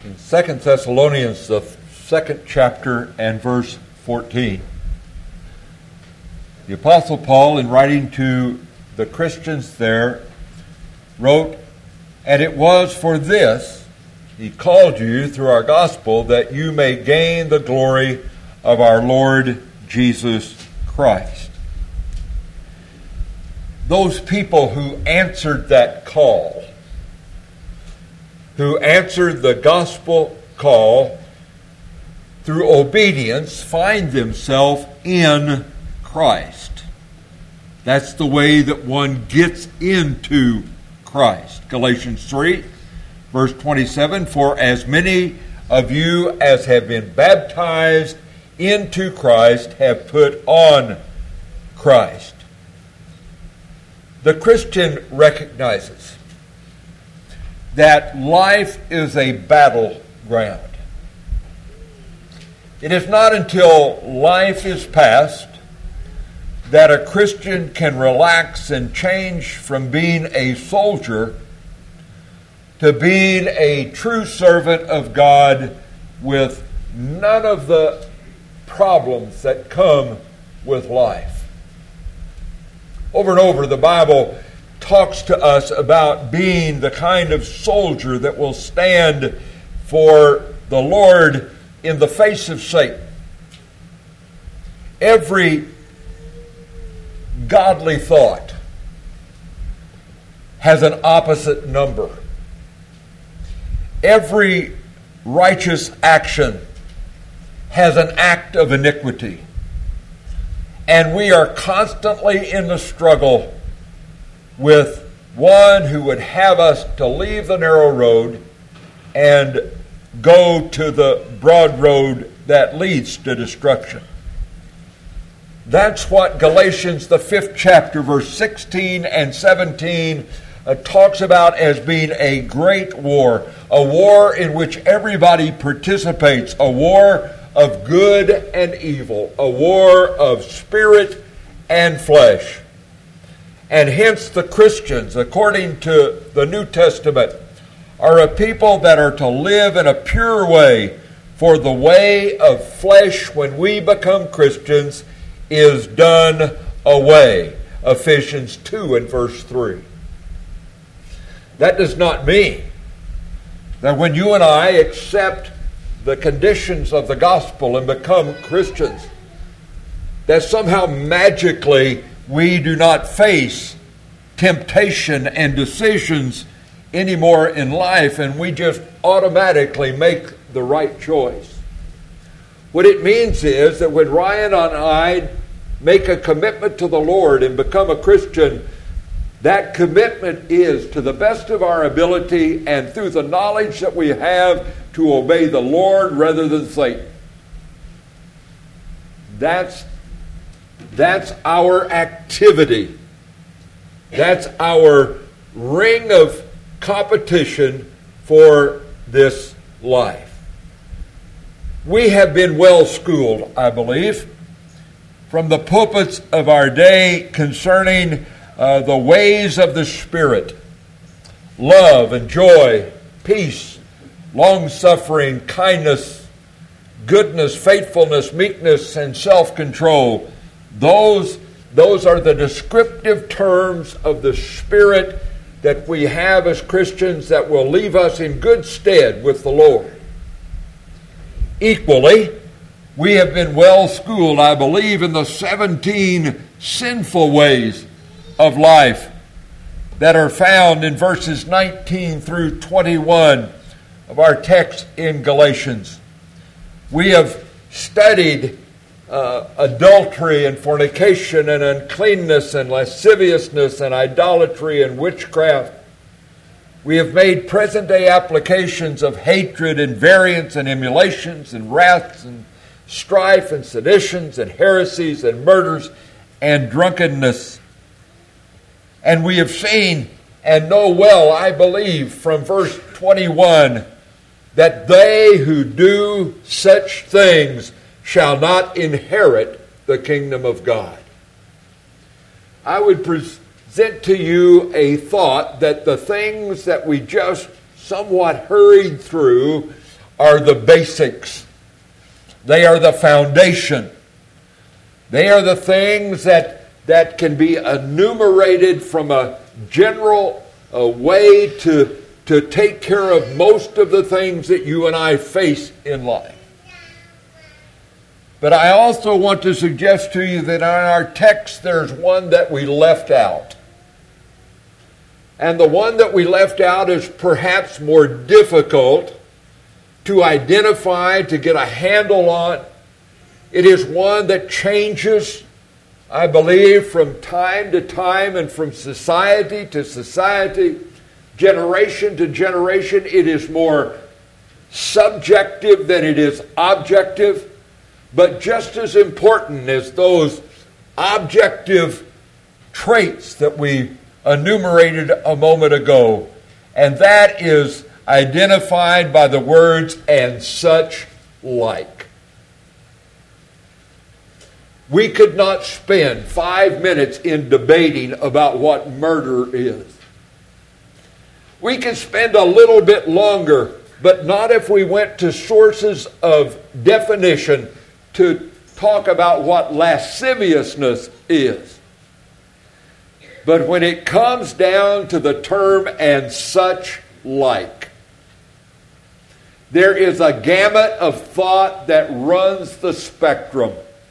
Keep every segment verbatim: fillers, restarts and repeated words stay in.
in Second Thessalonians, the second chapter and verse fourteen. The Apostle Paul, in writing to the Christians there, wrote, "And it was for this he called you through our gospel, that you may gain the glory of our Lord Jesus Christ." Those people who answered that call, who answered the gospel call through obedience, find themselves in Christ. That's the way that one gets into Christ. Galatians three, verse twenty-seven, "For as many of you as have been baptized into Christ have put on Christ." The Christian recognizes that life is a battleground. It is not until life is past that a Christian can relax and change from being a soldier to being a true servant of God with none of the problems that come with life. Over and over, the Bible talks to us about being the kind of soldier that will stand for the Lord in the face of Satan. Every godly thought has an opposite number. Every righteous action has an act of iniquity. And we are constantly in the struggle with one who would have us to leave the narrow road and go to the broad road that leads to destruction. That's what Galatians, the fifth chapter, verse sixteen and seventeen, uh, talks about as being a great war, a war in which everybody participates, a war of good and evil, a war of spirit and flesh. And hence the Christians, according to the New Testament, are a people that are to live in a pure way, for the way of flesh when we become Christians is done away. Ephesians two and verse three. That does not mean that when you and I accept the conditions of the gospel and become Christians, that somehow magically we do not face temptation and decisions anymore in life and we just automatically make the right choice. What it means is that when Ryan and I make a commitment to the Lord and become a Christian, that commitment is to the best of our ability and through the knowledge that we have to obey the Lord rather than Satan. That's, that's our activity. That's our ring of competition for this life. We have been well schooled, I believe, from the pulpits of our day concerning uh, the ways of the Spirit. Love and joy, peace, long-suffering, kindness, goodness, faithfulness, meekness, and self-control. Those, those are the descriptive terms of the Spirit that we have as Christians that will leave us in good stead with the Lord. Equally, we have been well schooled, I believe, in the seventeen sinful ways of life that are found in verses nineteen through twenty-one of our text in Galatians. We have studied uh, adultery and fornication and uncleanness and lasciviousness and idolatry and witchcraft. We have made present-day applications of hatred and variance and emulations and wraths and strife and seditions and heresies and murders and drunkenness. And we have seen and know well, I believe, from verse twenty-one, that they who do such things shall not inherit the kingdom of God. I would present to you a thought that the things that we just somewhat hurried through are the basics. They are the foundation. They are the things that, that can be enumerated from a general uh, way to, to take care of most of the things that you and I face in life. But I also want to suggest to you that in our text there's one that we left out. And the one that we left out is perhaps more difficult to identify, to get a handle on. It is one that changes, I believe, from time to time and from society to society, generation to generation. It is more subjective than it is objective. But just as important as those objective traits that we enumerated a moment ago, and that is identified by the words "and such like." We could not spend five minutes in debating about what murder is. We could spend a little bit longer, but not if we went to sources of definition to talk about what lasciviousness is. But when it comes down to the term "and such like," there is a gamut of thought that runs the spectrum.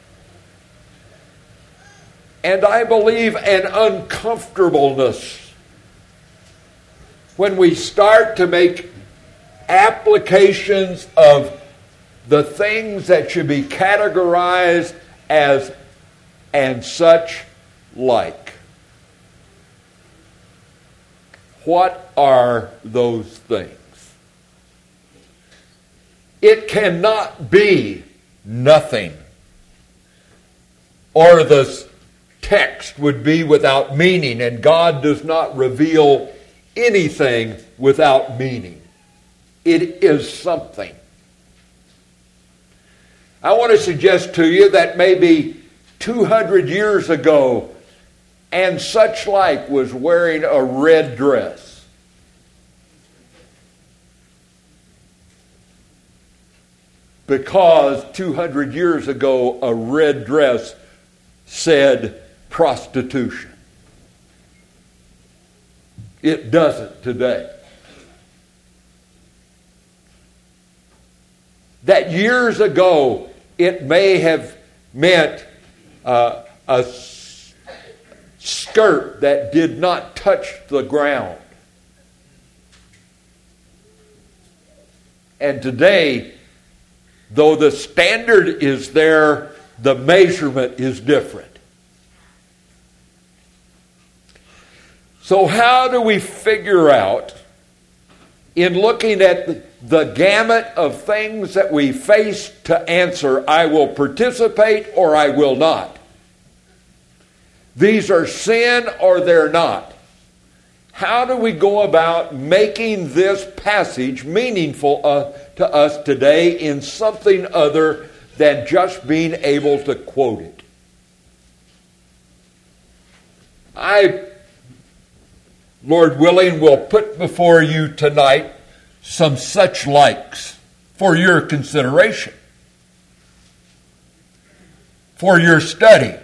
And I believe an uncomfortableness when we start to make applications of the things that should be categorized as "and such like." What are those things? It cannot be nothing, or the text would be without meaning, and God does not reveal anything without meaning. It is something. I want to suggest to you that maybe two hundred years ago, "and such like" was wearing a red dress. Because two hundred years ago, a red dress said prostitution. It doesn't today. That years ago, it may have meant uh, a s- skirt that did not touch the ground. And today, though the standard is there, the measurement is different. So how do we figure out, in looking at the, the gamut of things that we face, to answer, "I will participate" or "I will not"? These are sin or they're not. How do we go about making this passage meaningful uh, to us today in something other than just being able to quote it? I, Lord willing, will put before you tonight some such likes for your consideration, for your study.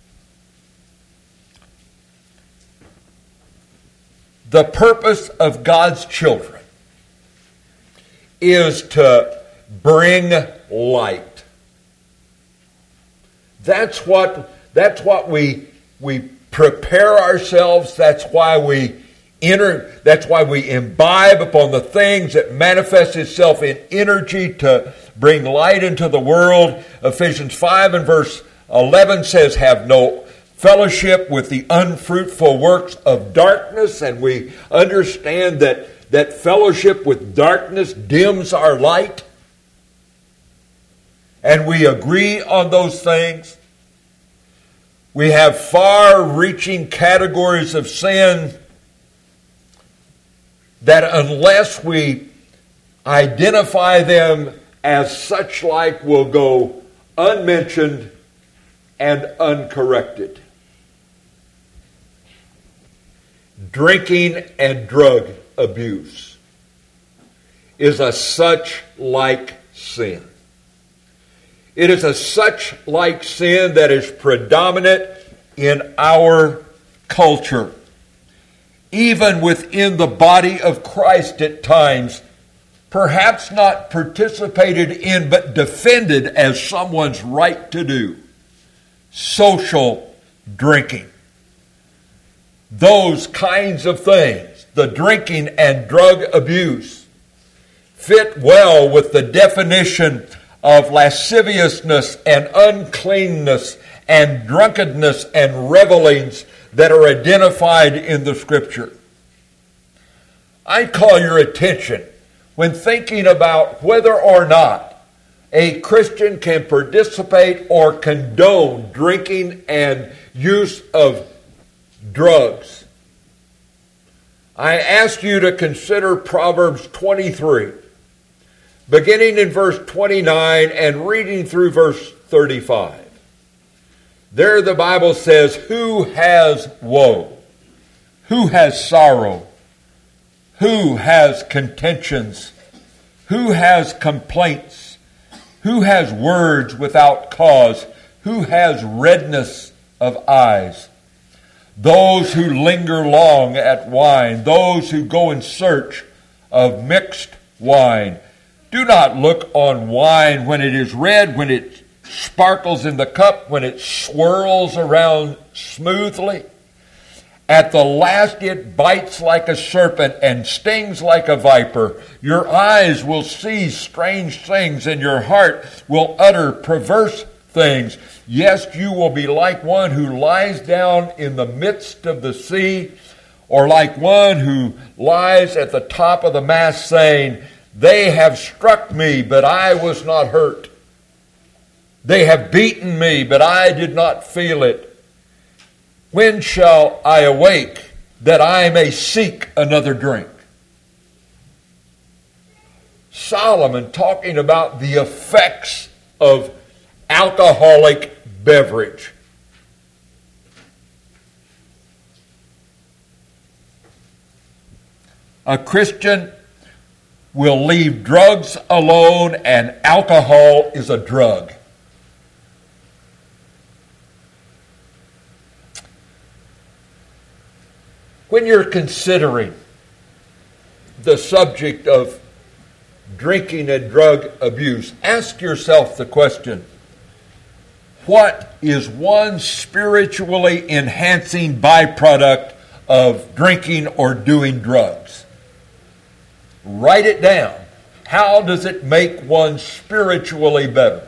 The purpose of God's children is to bring light. That's what, that's what we, we prepare ourselves. That's why we enter, that's why we imbibe upon the things that manifest itself in energy to bring light into the world. Ephesians five and verse eleven says, "Have no fellowship with the unfruitful works of darkness." And we understand that, that fellowship with darkness dims our light. And we agree on those things. We have far-reaching categories of sin that unless we identify them as such like will go unmentioned and uncorrected. Drinking and drug abuse is a such like sin. It is a such like sin that is predominant in our culture. Even within the body of Christ at times, perhaps not participated in but defended as someone's right to do. Social drinking. Those kinds of things, the drinking and drug abuse, fit well with the definition of lasciviousness and uncleanness and drunkenness and revelings that are identified in the Scripture. I call your attention when thinking about whether or not a Christian can participate or condone drinking and use of drugs. I ask you to consider Proverbs twenty-three, beginning in verse twenty-nine and reading through verse thirty-five. There the Bible says, "Who has woe? Who has sorrow? Who has contentions? Who has complaints? Who has words without cause? Who has redness of eyes? Those who linger long at wine, those who go in search of mixed wine. Do not look on wine when it is red, when it sparkles in the cup, when it swirls around smoothly. At the last it bites like a serpent and stings like a viper. Your eyes will see strange things, and your heart will utter perverse things. Yes, you will be like one who lies down in the midst of the sea, or like one who lies at the top of the mast, saying, they have struck me, but I was not hurt. They have beaten me, but I did not feel it. When shall I awake, that I may seek another drink? Solomon talking about the effects of alcoholic beverage. A Christian will leave drugs alone, and alcohol is a drug. When you're considering the subject of drinking and drug abuse, ask yourself the question, what is one spiritually enhancing byproduct of drinking or doing drugs? Write it down. How does it make one spiritually better?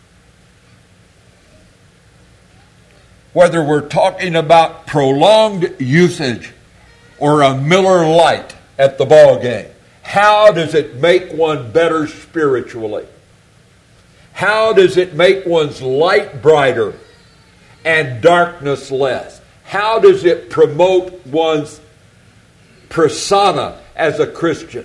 Whether we're talking about prolonged usage or a Miller Lite at the ball game, how does it make one better spiritually? How does it make one's light brighter and darkness less? How does it promote one's persona as a Christian?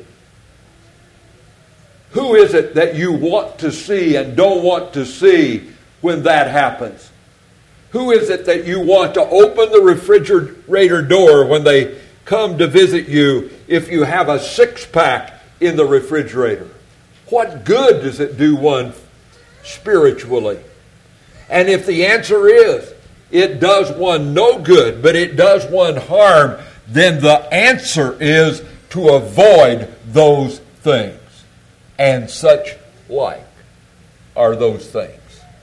Who is it that you want to see and don't want to see when that happens? Who is it that you want to open the refrigerator door when they come to visit you if you have a six-pack in the refrigerator? What good does it do one spiritually? And if the answer is, it does one no good, but it does one harm, then the answer is to avoid those things. And such like are those things.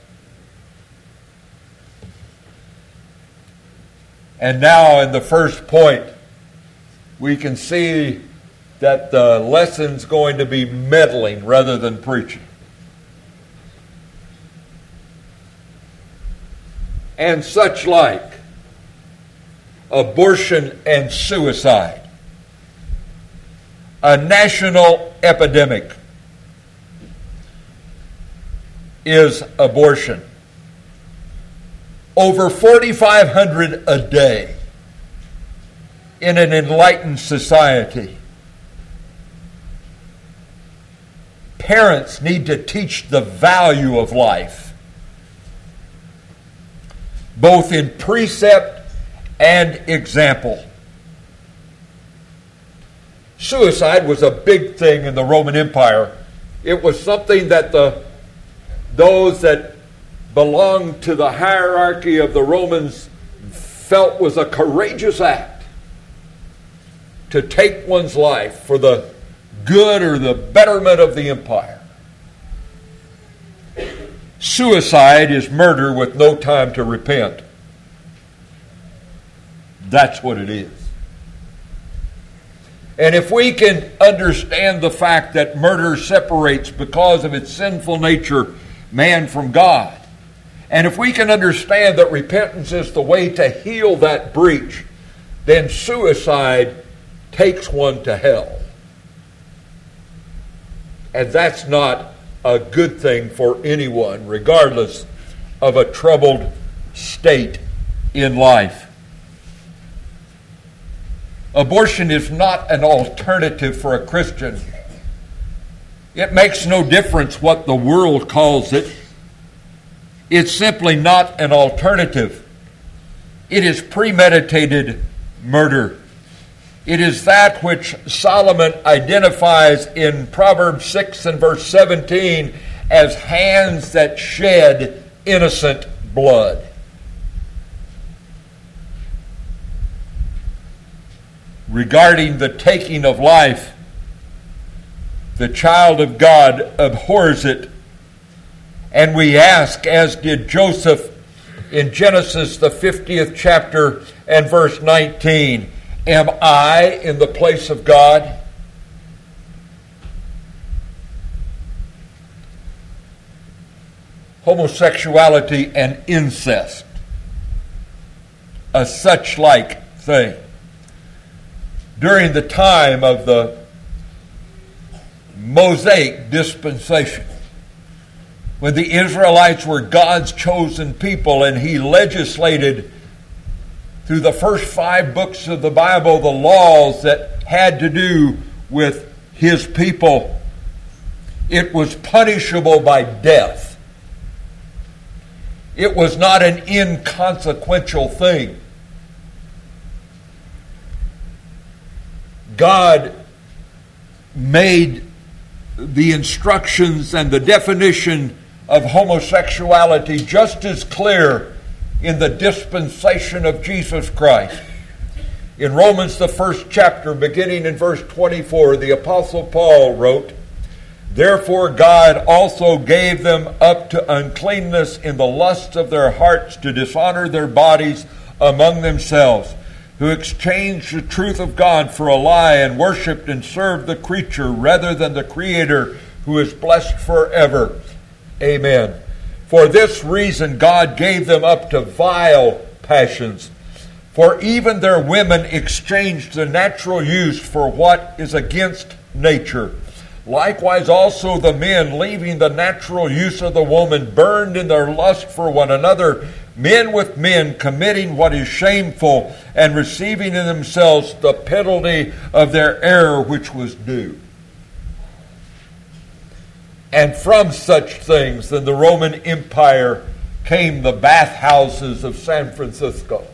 And now in the first point, we can see that the lesson's going to be meddling rather than preaching. And such like abortion and suicide, a national epidemic is abortion. Over forty-five hundred a day in an enlightened society. Parents need to teach the value of life, both in precept and example. Suicide was a big thing in the Roman Empire. It was something that the those that belonged to the hierarchy of the Romans felt was a courageous act to take one's life for the good or the betterment of the empire. Suicide is murder with no time to repent. That's what it is. And if we can understand the fact that murder separates, because of its sinful nature, man from God, and if we can understand that repentance is the way to heal that breach, then suicide takes one to hell. And that's not a good thing for anyone, regardless of a troubled state in life. Abortion is not an alternative for a Christian. It makes no difference what the world calls it. It's simply not an alternative. It is premeditated murder. It is that which Solomon identifies in Proverbs six and verse seventeen as hands that shed innocent blood. Regarding the taking of life, the child of God abhors it. And we ask, as did Joseph in Genesis, the fiftieth chapter and verse nineteen, am I in the place of God? Homosexuality and incest, a such like thing. During the time of the Mosaic dispensation, when the Israelites were God's chosen people and He legislated through the first five books of the Bible the laws that had to do with His people, it was punishable by death. It was not an inconsequential thing. God made the instructions and the definition of homosexuality just as clear in the dispensation of Jesus Christ. In Romans, the first chapter, beginning in verse twenty-four, the Apostle Paul wrote, "Therefore God also gave them up to uncleanness in the lusts of their hearts, to dishonor their bodies among themselves, who exchanged the truth of God for a lie, and worshipped and served the creature rather than the Creator, who is blessed forever. Amen. For this reason God gave them up to vile passions. For even their women exchanged the natural use for what is against nature. Likewise also the men, leaving the natural use of the woman, burned in their lust for one another, men with men, committing what is shameful, and receiving in themselves the penalty of their error which was due." And from such things in the Roman Empire came the bathhouses of San Francisco.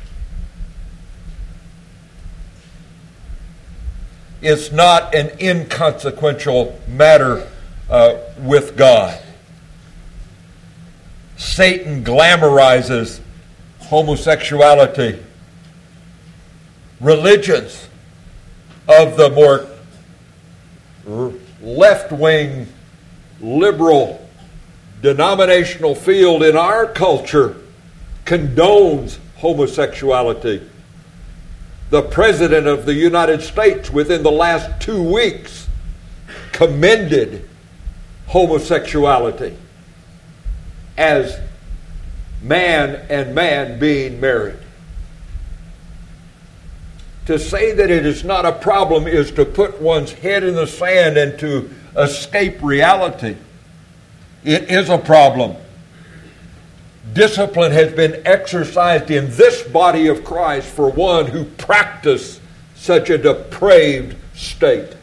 It's not an inconsequential matter uh, with God. Satan glamorizes homosexuality. Religions of the more left-wing, liberal, denominational field in our culture condones homosexuality. The President of the United States within the last two weeks commended homosexuality as man and man being married. To say that it is not a problem is to put one's head in the sand and to escape reality. It is a problem. Discipline has been exercised in this body of Christ for one who practiced such a depraved state.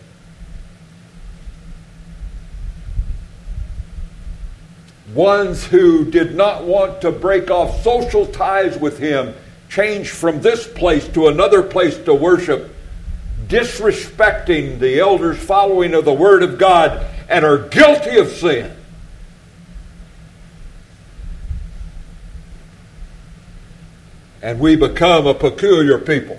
Ones who did not want to break off social ties with him changed from this place to another place to worship, disrespecting the elders' following of the Word of God and are guilty of sin. And we become a peculiar people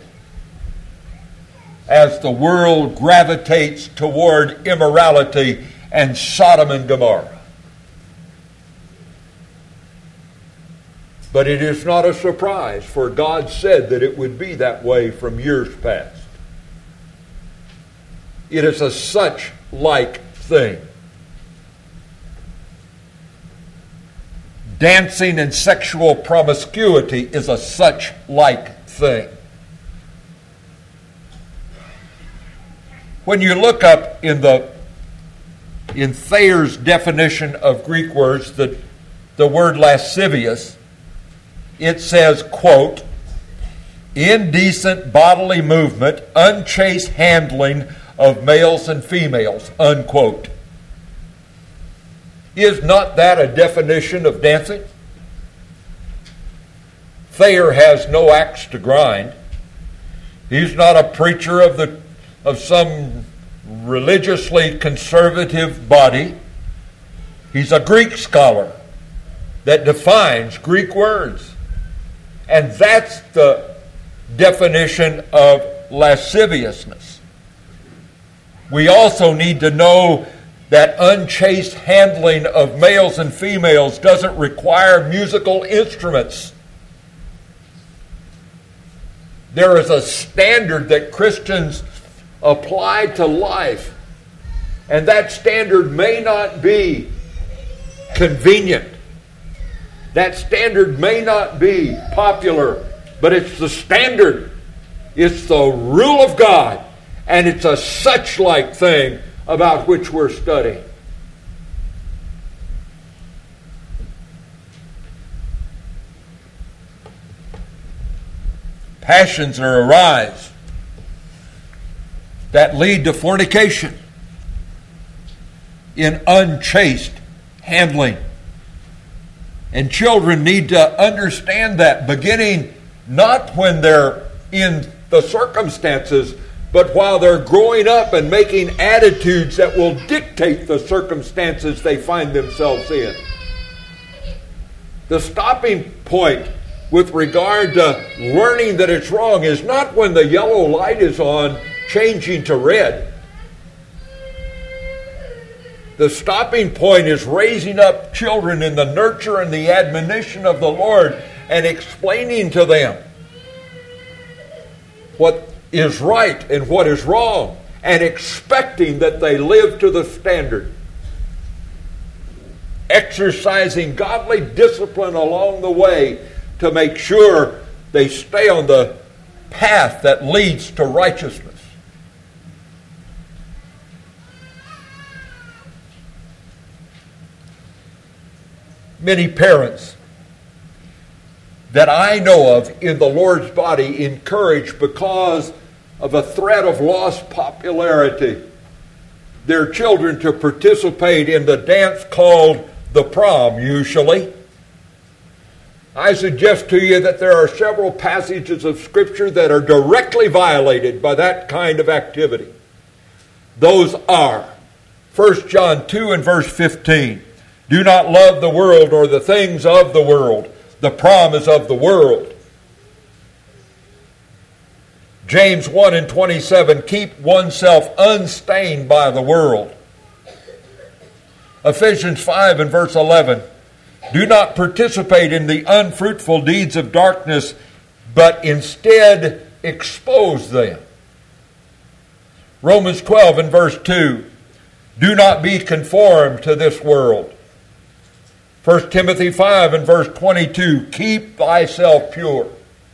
as the world gravitates toward immorality and Sodom and Gomorrah. But it is not a surprise, for God said that it would be that way from years past. It is a such like thing. Dancing and sexual promiscuity is a such like thing. When you look up in the in Thayer's definition of Greek words, the, the word lascivious, it says, quote, indecent bodily movement, unchaste handling of males and females, unquote. Is not that a definition of dancing? Thayer has no axe to grind. He's not a preacher of the of some religiously conservative body. He's a Greek scholar that defines Greek words. And that's the definition of lasciviousness. We also need to know that unchaste handling of males and females doesn't require musical instruments. There is a standard that Christians apply to life, and that standard may not be convenient. That standard may not be popular, but it's the standard. It's the rule of God, and it's a such-like thing about which we're studying. Passions are arise that lead to fornication in unchaste handling. And children need to understand that, beginning not when they're in the circumstances, but while they're growing up and making attitudes that will dictate the circumstances they find themselves in. The stopping point with regard to learning that it's wrong is not when the yellow light is on, changing to red. The stopping point is raising up children in the nurture and the admonition of the Lord and explaining to them what is right and what is wrong, and expecting that they live to the standard. Exercising godly discipline along the way to make sure they stay on the path that leads to righteousness. Many parents that I know of in the Lord's body encourage, because of a threat of lost popularity, their children to participate in the dance called the prom, usually. I suggest to you that there are several passages of Scripture that are directly violated by that kind of activity. Those are First John two and verse fifteen. Do not love the world or the things of the world. The prom is of the world. James one and twenty-seven. Keep oneself unstained by the world. Ephesians five and verse eleven. Do not participate in the unfruitful deeds of darkness, but instead expose them. Romans twelve and verse two. Do not be conformed to this world. First Timothy five and verse twenty-two. Keep thyself pure.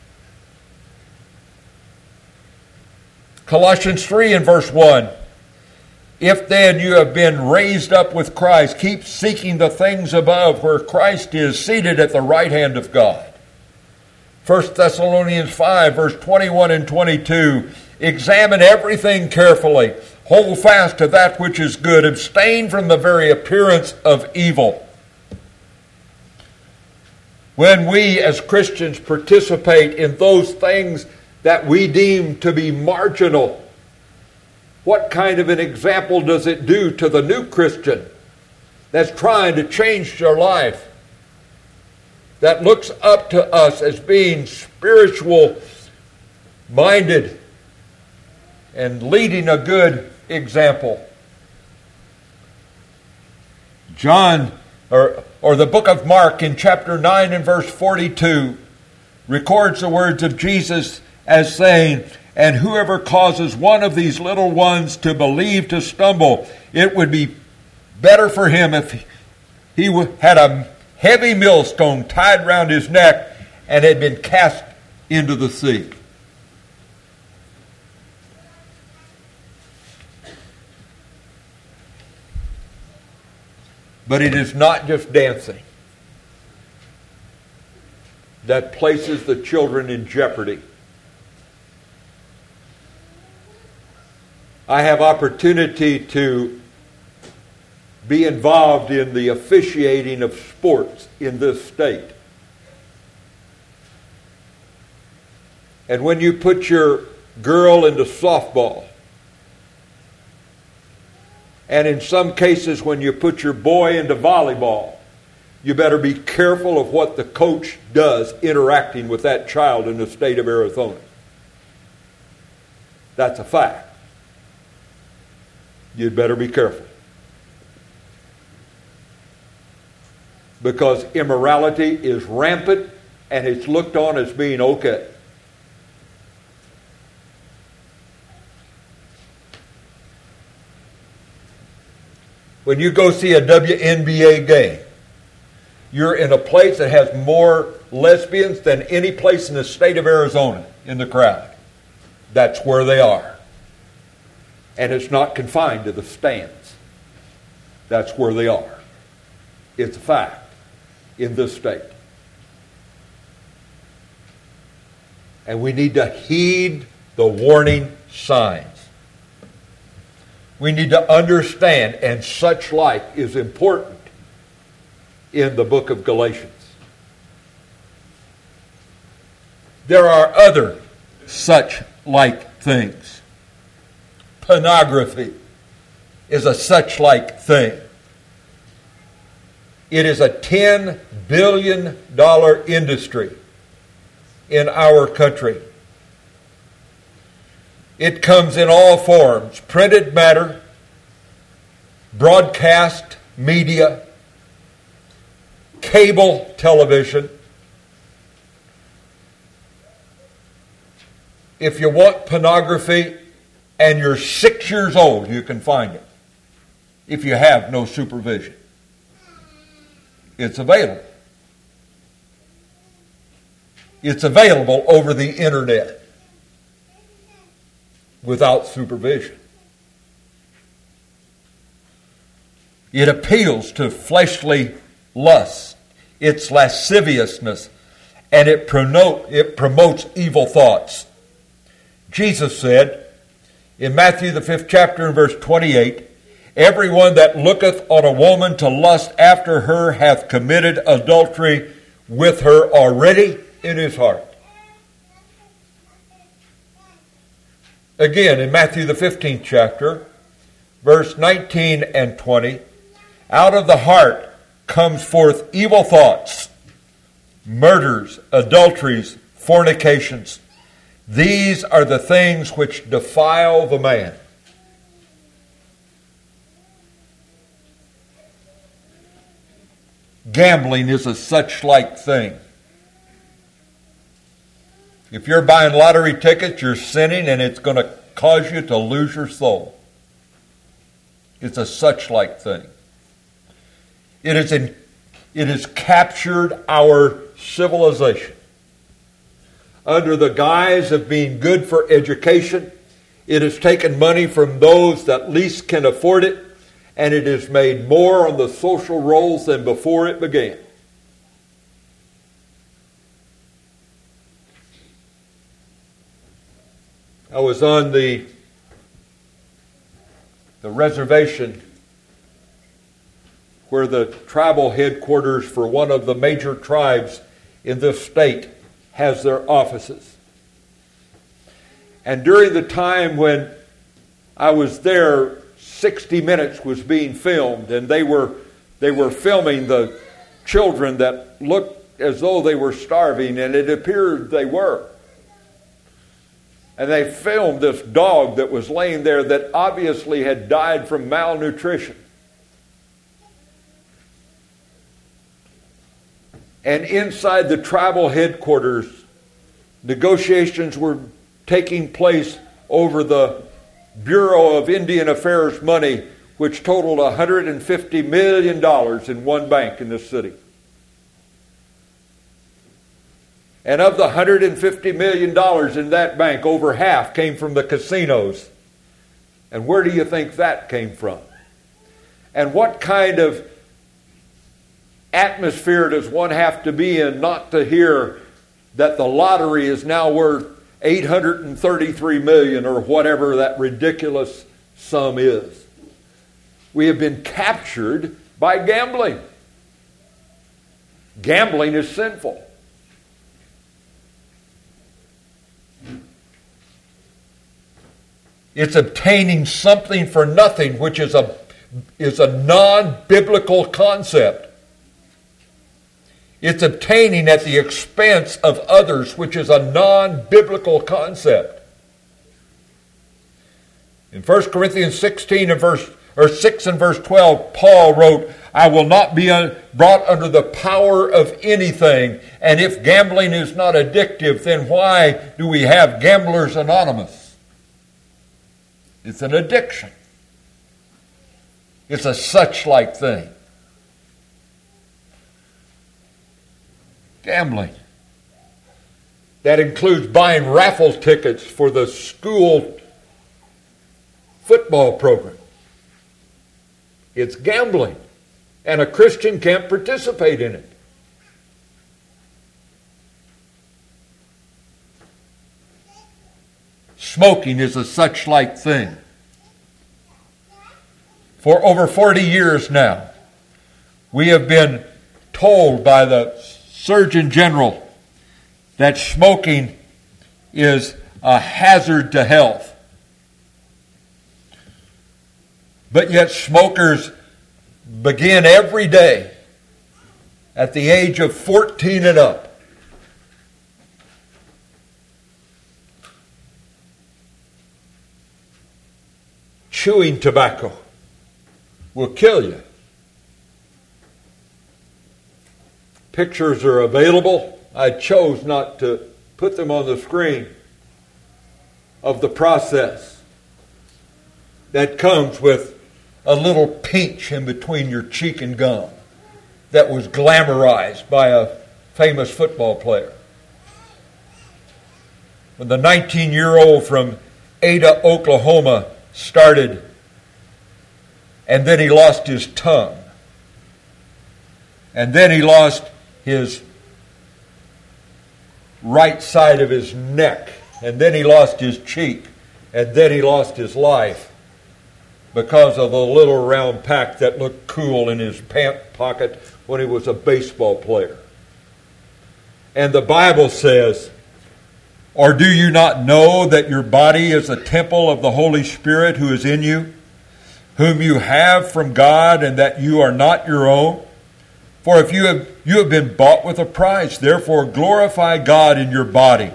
Colossians three and verse one. If then you have been raised up with Christ, keep seeking the things above where Christ is seated at the right hand of God. First Thessalonians five, verse twenty-one and twenty-two. Examine everything carefully. Hold fast to that which is good. Abstain from the very appearance of evil. When we as Christians participate in those things that we deem to be marginal, What kind of an example does it do to the new Christian that's trying to change their life, that looks up to us as being spiritual minded and leading a good example? John, or, or the book of Mark in chapter nine and verse forty-two records the words of Jesus as saying, "And whoever causes one of these little ones to believe to stumble, it would be better for him if he had a heavy millstone tied round his neck and had been cast into the sea." But it is not just dancing that places the children in jeopardy. I have opportunity to be involved in the officiating of sports in this state. And when you put your girl into softball, and in some cases when you put your boy into volleyball, you better be careful of what the coach does interacting with that child in the state of Arizona. That's a fact. You'd better be careful. Because immorality is rampant and it's looked on as being okay. When you go see a W N B A game, you're in a place that has more lesbians than any place in the state of Arizona in the crowd. That's where they are. And it's not confined to the stands. That's where they are. It's a fact in this state. And we need to heed the warning signs. We need to understand, and such like is important in the book of Galatians. There are other such like things. Pornography is a such like thing. It is a ten billion dollars industry in our country. It comes in all forms: printed matter, broadcast media, cable television. If you want pornography and you're six years old, you can find it if you have no supervision. It's available. It's available over the internet without supervision. It appeals to fleshly lust, its lasciviousness, and it, promote, it promotes evil thoughts. Jesus said in Matthew the fifth chapter and verse twenty-eight, "Everyone that looketh on a woman to lust after her hath committed adultery with her already in his heart." Again, in Matthew the fifteenth chapter, verse nineteen and twenty, "Out of the heart comes forth evil thoughts, murders, adulteries, fornications. These are the things which defile the man." Gambling is a such like thing. If you're buying lottery tickets, you're sinning, and it's going to cause you to lose your soul. It's a such like thing. It is in, it has captured our civilization. Under the guise of being good for education, it has taken money from those that least can afford it, and it has made more on the social rolls than before it began. I was on the, the reservation where the tribal headquarters for one of the major tribes in this state has their offices. And during the time when I was there, sixty minutes was being filmed, and they were they were filming the children that looked as though they were starving, and it appeared they were. And they filmed this dog that was laying there that obviously had died from malnutrition. And inside the tribal headquarters, negotiations were taking place over the Bureau of Indian Affairs money, which totaled one hundred fifty million dollars in one bank in this city. And of the one hundred fifty million dollars in that bank, over half came from the casinos. And where do you think that came from? And what kind of atmosphere does one have to be in not to hear that the lottery is now worth eight hundred thirty-three million dollars or whatever that ridiculous sum is? We have been captured by gambling. Gambling is sinful. It's obtaining something for nothing, which is a, is a non-biblical concept. It's obtaining at the expense of others, which is a non-biblical concept. In First Corinthians sixteen and verse or six and verse twelve, Paul wrote, "I will not be brought under the power of anything." And if gambling is not addictive, then why do we have Gamblers Anonymous? It's an addiction. It's a such-like thing. Gambling. That includes buying raffle tickets for the school football program. It's gambling. And a Christian can't participate in it. Smoking is a such-like thing. For over forty years now, we have been told by the Surgeon General that smoking is a hazard to health. But yet smokers begin every day at the age of fourteen and up. Chewing tobacco will kill you. Pictures are available. I chose not to put them on the screen of the process that comes with a little pinch in between your cheek and gum that was glamorized by a famous football player. When the nineteen-year-old from Ada, Oklahoma started, and then he lost his tongue, and then he lost his right side of his neck, and then he lost his cheek, and then he lost his life because of a little round pack that looked cool in his pant pocket when he was a baseball player. And the Bible says, "Or do you not know that your body is a temple of the Holy Spirit who is in you, whom you have from God, and that you are not your own? For if you have you have been bought with a price, therefore glorify God in your body."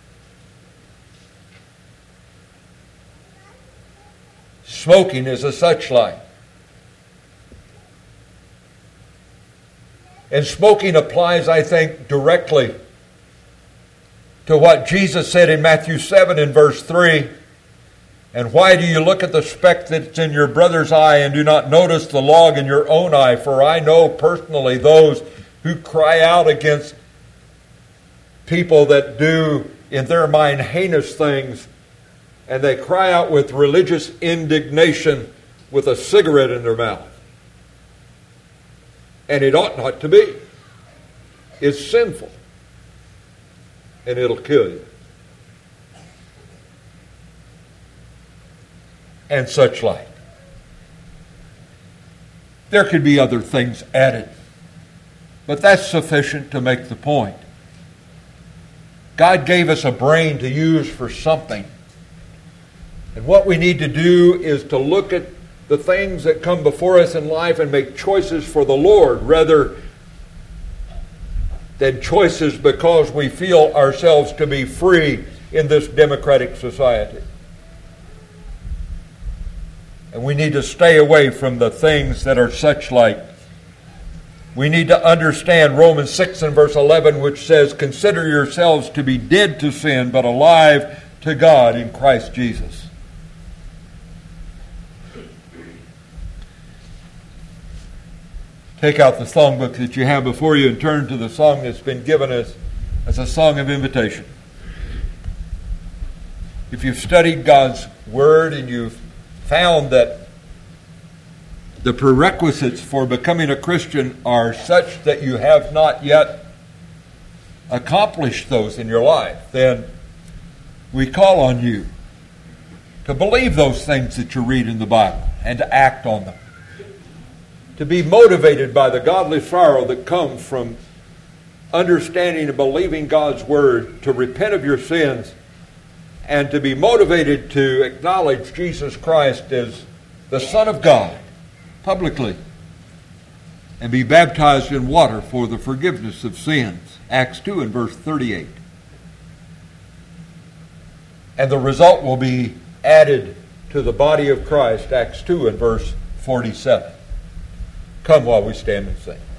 Smoking is a such-like. And smoking applies, I think, directly to what Jesus said in Matthew seven and verse three. "And why do you look at the speck that's in your brother's eye and do not notice the log in your own eye? For I know personally those who cry out against people that do in their mind heinous things, and they cry out with religious indignation with a cigarette in their mouth. And it ought not to be. It's sinful. And it'll kill you. And such like. There could be other things added, but that's sufficient to make the point. God gave us a brain to use for something. And what we need to do is to look at the things that come before us in life and make choices for the Lord rather than choices because we feel ourselves to be free in this democratic society. And we need to stay away from the things that are such like. We need to understand Romans six and verse eleven, which says, "Consider yourselves to be dead to sin, but alive to God in Christ Jesus." Take out the songbook that you have before you and turn to the song that's been given us as a song of invitation. If you've studied God's Word and you've found that the prerequisites for becoming a Christian are such that you have not yet accomplished those in your life, then we call on you to believe those things that you read in the Bible and to act on them. To be motivated by the godly sorrow that comes from understanding and believing God's Word, to repent of your sins, and to be motivated to acknowledge Jesus Christ as the Son of God publicly, and be baptized in water for the forgiveness of sins. Acts two and verse thirty-eight. And the result will be added to the body of Christ. Acts two and verse forty-seven. Come while we stand and sing.